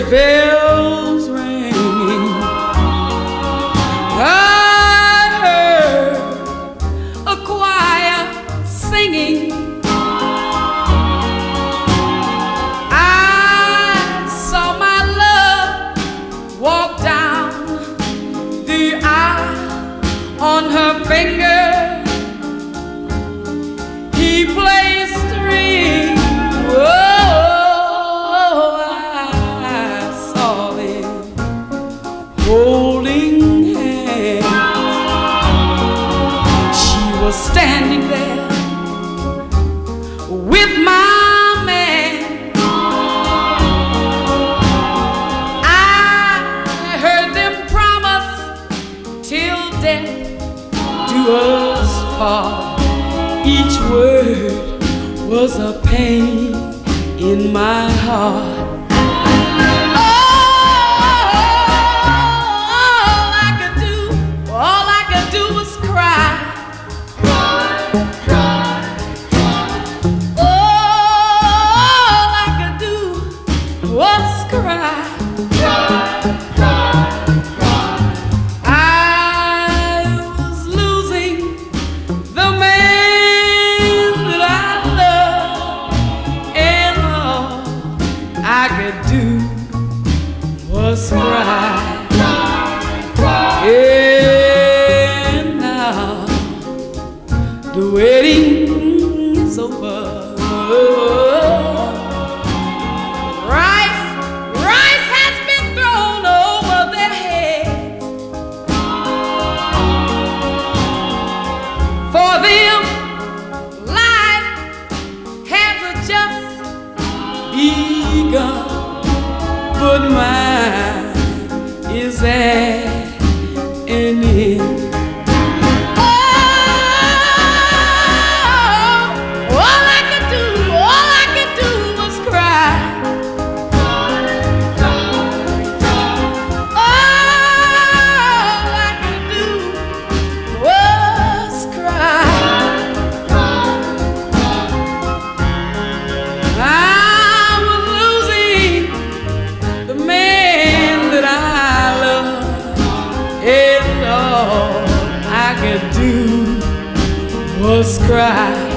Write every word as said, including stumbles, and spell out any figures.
bells ringing. I heard a choir singing. I saw my love walk down the aisle. On her finger he placed a ring. Holding hands, she was standing there with my man. I heard them promise till death do us part. Each word was a pain in my heart. I could do was cry, and now the wedding is over. Rice, rice has been thrown over their heads. For them, life has just begun, but mine is at an end. Oh, all I could do, all I could do was cry. All I could do was cry. I all I could do was cry.